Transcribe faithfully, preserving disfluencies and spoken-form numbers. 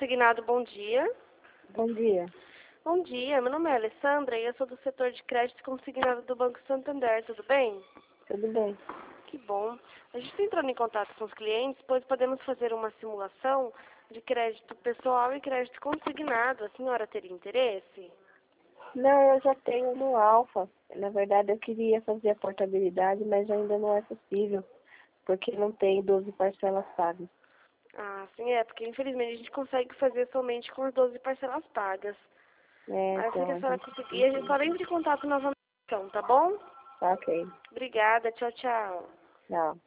Consignado, bom dia. Bom dia. Bom dia, meu nome é Alessandra e eu sou do setor de crédito consignado do Banco Santander, tudo bem? Tudo bem? Que bom. A gente está entrando em contato com os clientes, pois podemos fazer uma simulação de crédito pessoal e crédito consignado. A senhora teria interesse? Não, eu já tenho no Alfa. Na verdade, eu queria fazer a portabilidade, mas ainda não é possível, porque não tem doze parcelas pagas. Ah, sim, é, porque infelizmente a gente consegue fazer somente com as doze parcelas pagas. É, Assim que então, a a senhora gente conseguir, a gente precisa. só entra em contato novamente, então, tá bom? Tá ok. Obrigada, tchau, tchau. Tchau.